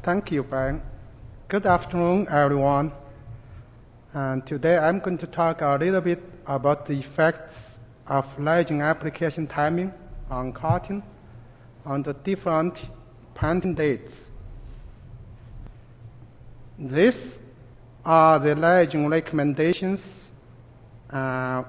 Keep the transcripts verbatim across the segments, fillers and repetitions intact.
Thank you, Brian. Good afternoon, everyone. And today I'm going to talk a little bit about the effects of nitrogen application timing on cotton on the different planting dates. These are the nitrogen recommendations uh,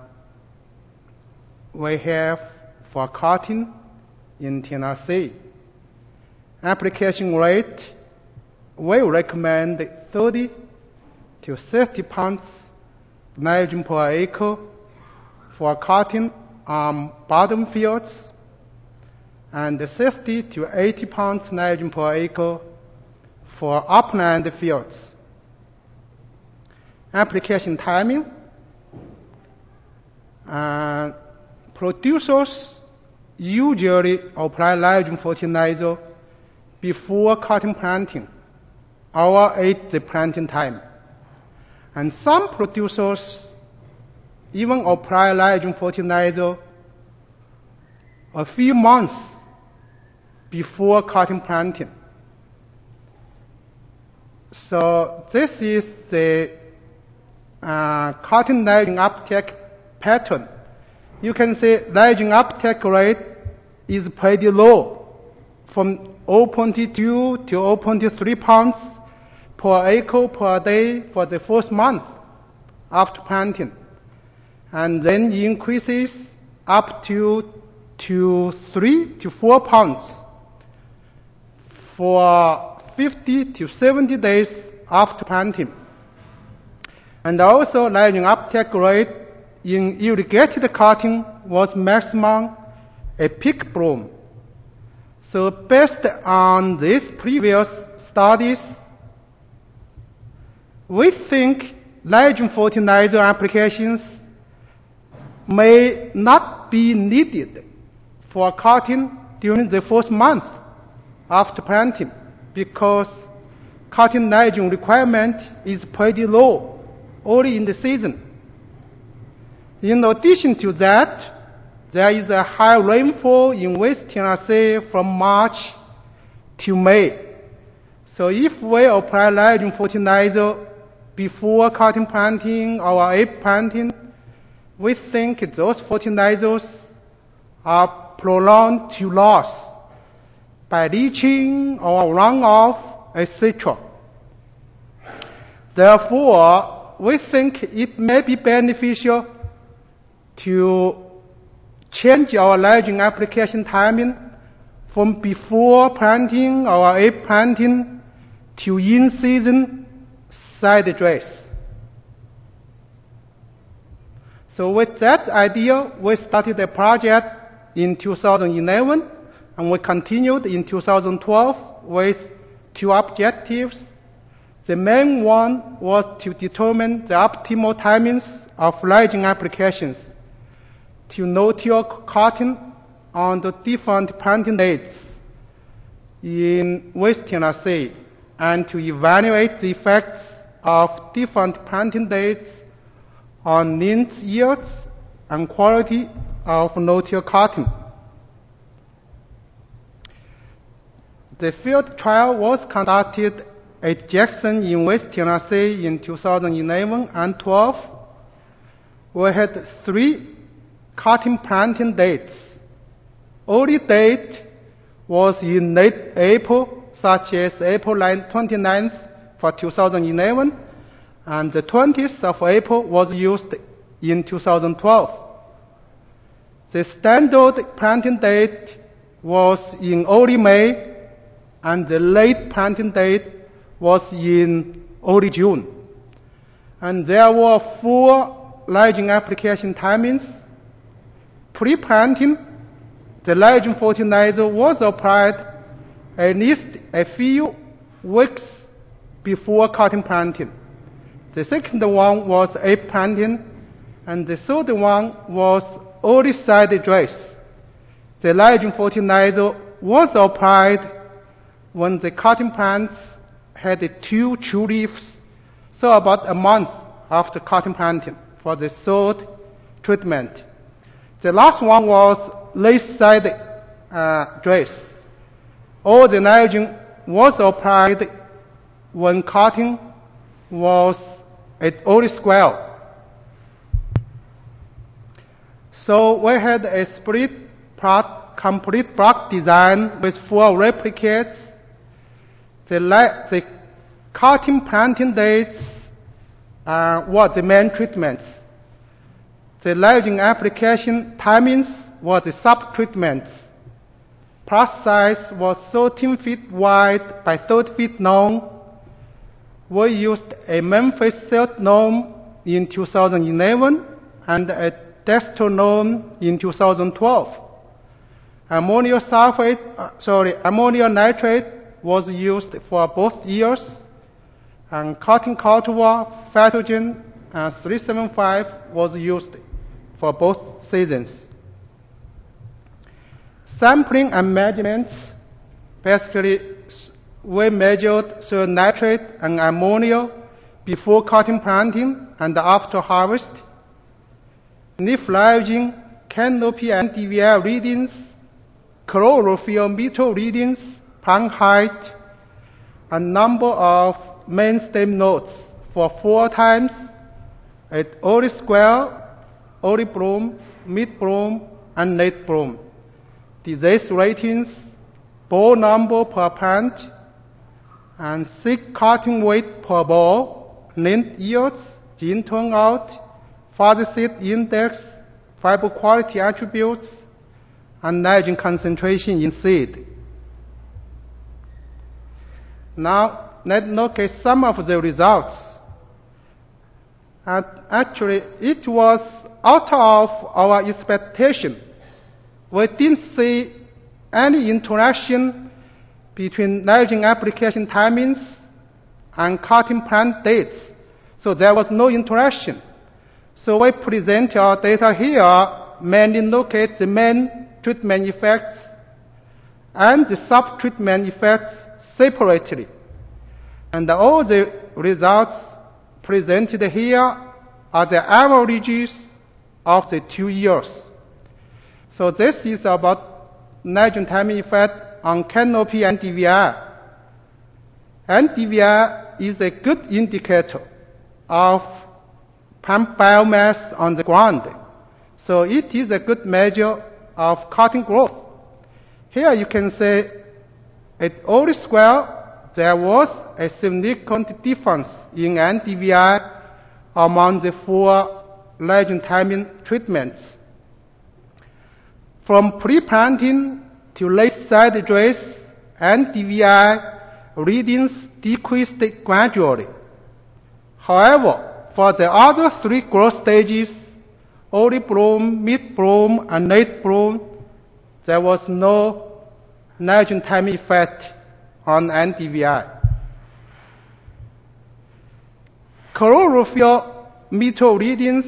we have for cotton in Tennessee. Application rate, we recommend thirty to sixty pounds nitrogen per acre for cotton on bottom fields, and sixty to eighty pounds nitrogen per acre for upland fields. Application timing, uh, producers usually apply nitrogen fertilizer before cotton planting or at the planting time. And some producers even apply nitrogen fertilizer a few months before cotton planting. So this is the uh, cotton nitrogen uptake pattern. You can see nitrogen uptake rate is pretty low, from zero point two to zero point three pounds per acre per day for the first month after planting, and then increases up to to three to four pounds for fifty to seventy days after planting. And also nitrogen uptake rate in irrigated cotton was maximum at peak bloom. So based on these previous studies, we think nitrogen fertilizer applications may not be needed for cotton during the first month after planting, because cotton nitrogen requirement is pretty low early in the season. In addition to that, there is a high rainfall in West Tennessee from March to May. So if we apply nitrogen fertilizer before cotton planting or at planting, we think those fertilizers are prone to loss by leaching or runoff, et cetera. Therefore, we think it may be beneficial to change our nitrogen application timing from before planting or at planting to in-season side dress. So with that idea, we started a project in two thousand eleven, and we continued in two thousand twelve with two objectives. The main one was to determine the optimal timings of nitrogen applications to no-till cotton on the different planting dates in West Tennessee, and to evaluate the effects of different planting dates on length, yields, and quality of no-till cotton. The field trial was conducted at Jackson in West Tennessee in two thousand eleven and twelve. We had three cotton planting dates. Early date was in late April, such as April twenty-ninth for two thousand eleven, and the twentieth of April was used in two thousand twelve. The standard planting date was in early May, and the late planting date was in early June. And there were four nitrogen application timings. Pre-planting, the nitrogen fertilizer was applied at least a few weeks before cotton planting. The second one was at planting, and the third one was early side dress. The nitrogen fertilizer was applied when the cotton plants had two true leaves, so about a month after cotton planting for the third treatment. The last one was late side uh, dress. All the nitrogen was applied when cutting was at only square. So we had a split plot, complete block design with four replicates. The, the cutting planting dates uh, were the main treatments. The lighting application timings were the sub-treatments. Plot size was thirteen feet wide by thirty feet long. We used a Memphis silt norm in two thousand eleven and a Dexter norm in two thousand twelve. Ammonium sulfate, uh, sorry, ammonium nitrate was used for both years, and cotton cultivar, Phytogen, and three seventy-five was used for both seasons. Sampling and measurements, basically we measured soil nitrate and ammonia before cotton planting and after harvest. Leaf liveling, canopy and D V I readings, chlorophyll meter readings, plant height, and number of main stem nodes for four times at early square, early bloom, mid bloom, and late bloom. Disease ratings, ball number per plant, and seed cutting weight per ball, length yields, gene turnout, fuzzy seed index, fiber quality attributes, and nitrogen concentration in seed. Now, let's look at some of the results. And actually, it was out of our expectation. We didn't see any interaction between nitrogen application timings and cutting plant dates. So there was no interaction. So we present our data here, mainly look at the main treatment effects and the sub-treatment effects separately. And all the results presented here are the averages of the two years. So this is about nitrogen timing effect on canopy and D V I. And D V I is a good indicator of plant biomass on the ground. So it is a good measure of cutting growth. Here you can say at early square there was a significant difference in N D V I among the four nitrogen timing treatments. From pre-planting to late side dress, N D V I readings decreased gradually. However, for the other three growth stages, early bloom, mid bloom, and late bloom, there was no nitrogen timing effect on N D V I. Chlorophyll meter readings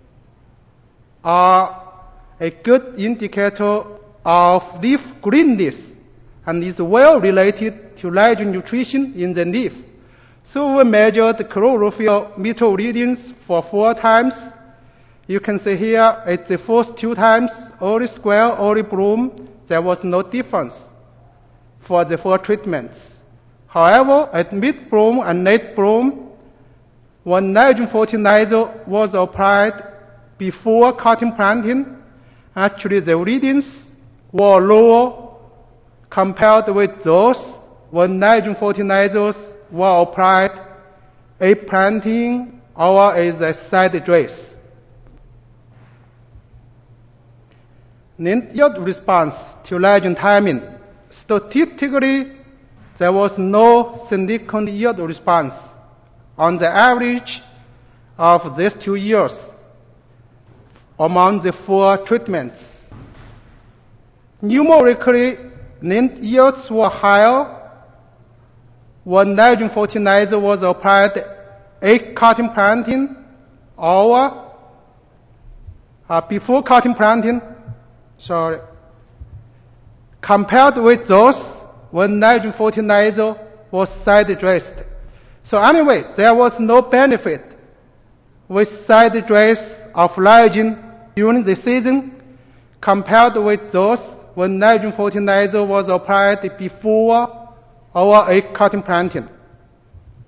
are a good indicator of leaf greenness and is well related to nitrogen nutrition in the leaf. So we measured the chlorophyll meter readings for four times. You can see here at the first two times, early square, early bloom, there was no difference for the four treatments. However, at mid bloom and late bloom, when nitrogen fertilizer was applied before cutting planting, actually the readings were lower compared with those when nitrogen fertilizers were applied at planting or as a side dress. Then yield response to nitrogen timing. Statistically, there was no significant yield response on the average of these two years among the four treatments. Numerically, net yields were higher when nitrogen fertilizer was applied at cutting planting or uh, before cutting planting, sorry, compared with those when nitrogen fertilizer was side dressed. So anyway, there was no benefit with side dress of nitrogen during the season compared with those when nitrogen fertilizer was applied before or at cutting planting.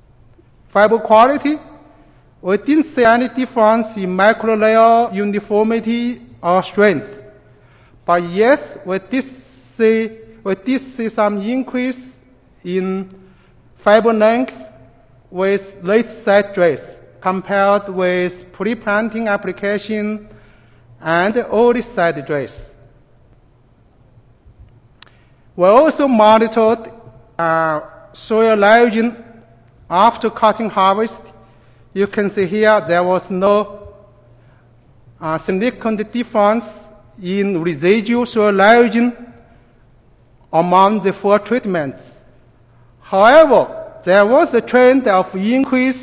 fiber quality, we didn't see any difference in macro-layer uniformity or strength. But yes, we did see, we did see some increase in fiber length with late set dress compared with pre-planting application and early set dress. We also monitored uh, soil nitrogen after cutting harvest. You can see here there was no uh, significant difference in residual soil nitrogen among the four treatments. However, there was a trend of increase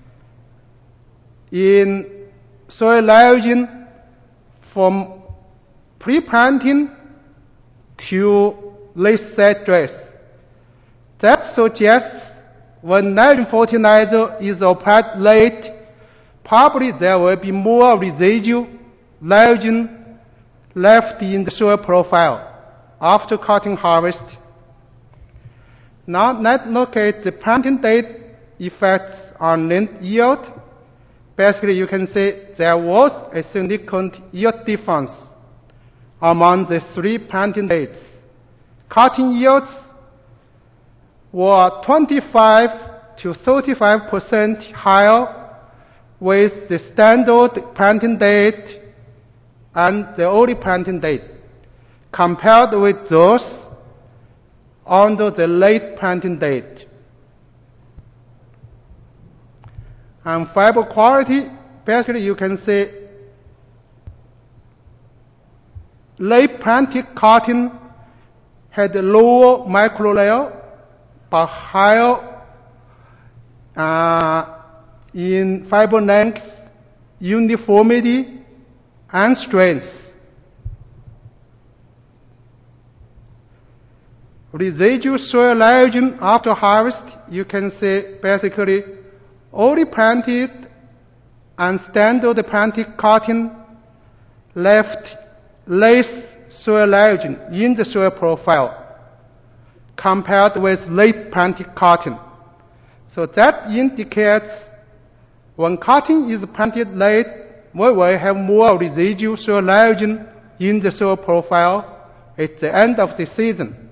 in soil nitrogen from pre-planting to late set dress. That suggests when nitrogen fertilizer is applied late, probably there will be more residual nitrogen left in the soil profile after cutting harvest. Now let's look at the planting date effects on lint yield. Basically, you can see there was a significant yield difference among the three planting dates. Cutting yields were twenty-five to thirty-five percent higher with the standard planting date and the early planting date compared with those under the late planting date. And fiber quality, basically you can see late planted cotton had a lower micro layer but higher uh, in fiber length, uniformity, and strength. Residual soil nitrogen after harvest, you can see basically early planted and standard planted cotton left less soil nitrogen in the soil profile compared with late planted cotton. So that indicates when cotton is planted late, we will have more residual soil nitrogen in the soil profile at the end of the season.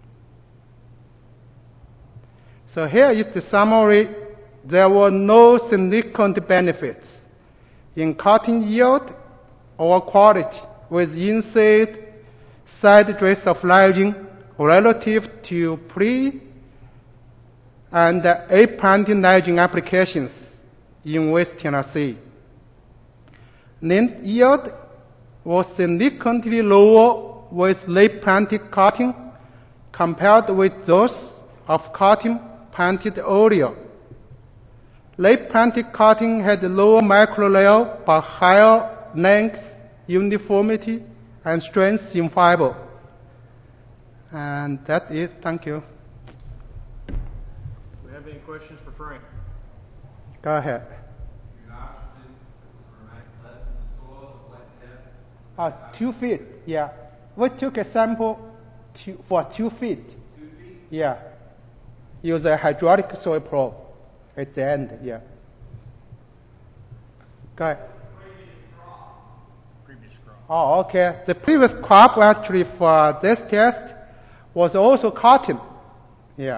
So here is the summary. There were no significant benefits in cotton yield or quality with inside side dress of nitrogen relative to pre and A-planting nitrogen applications in West Tennessee. Lint yield was significantly lower with late planted cotton compared with those of cotton planted earlier. Late planted cotton had lower micro layer but higher length, uniformity, and strength in fiber. And that's it. Thank you. Do we have any questions for Frank? Go ahead. Uh, two feet, yeah. We took a sample two, for two feet. Two feet? Yeah. Use a hydraulic soil probe at the end, yeah. Go ahead. Previous crop. Oh, okay. The previous crop actually for this test was also cotton. Yeah.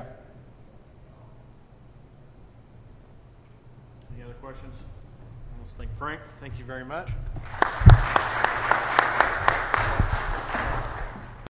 Any other questions? I almost think Frank, thank you very much.